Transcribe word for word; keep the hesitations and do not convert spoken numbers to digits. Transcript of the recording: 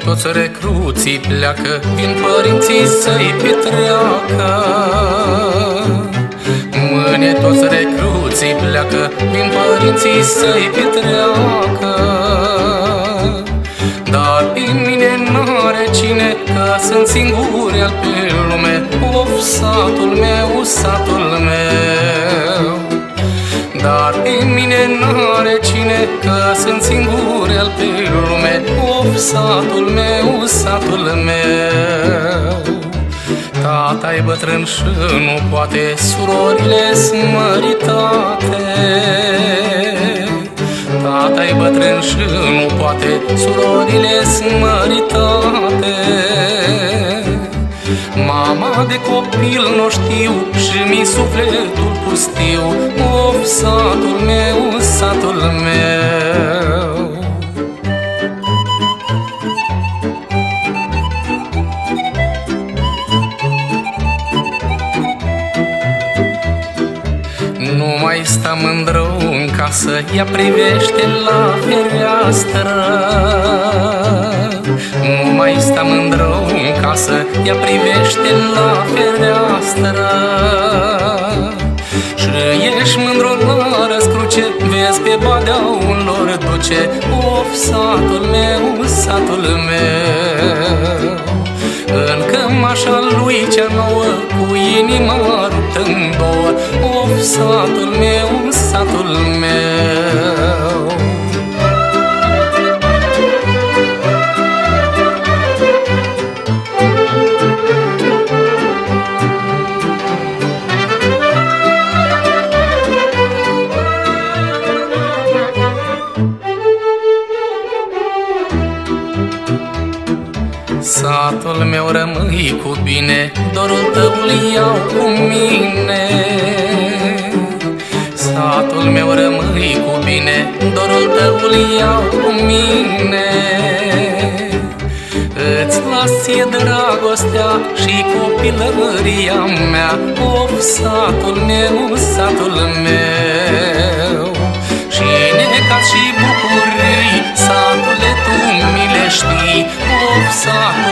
toți recruții pleacă, vin părinții să-i petreacă. Mâine toți recruții pleacă, vin părinții să-i petreacă. Dar pe mine n-are cine, că sunt singur al pe lume. Of, satul meu, satul meu. Dar pe mine n-are cine, că sunt singur al pe lume. Of, satul meu, satul meu. Tata-i bătrân și nu poate, surorile-s măritate. Tata-i bătrân și nu poate, surorile-s măritate. Mama de copil n-o știu și mi sufletul pustiu. Of, satul meu, satul meu. Nu mai sta mândrău în casă, ea privește la fereastră. Nu mai sta mândrău în casă, ea privește la fereastră. Și ești mândru la răscruce, vezi pe badeaul lor duce. Of, satul meu, satul meu. În cămașa lui cea nouă, cu inima ruptă-n două. Of, satul meu, satul meu. Satul meu, rămâi cu bine, dorul tău îl iau cu mine. Satul meu, rămâi cu bine, dorul tău îl iau cu mine. Îți las ție dragostea și copilăria mea. Of, satul meu, satul meu. Și necaz și bucurii, satule, tu mi le știi. Of, satul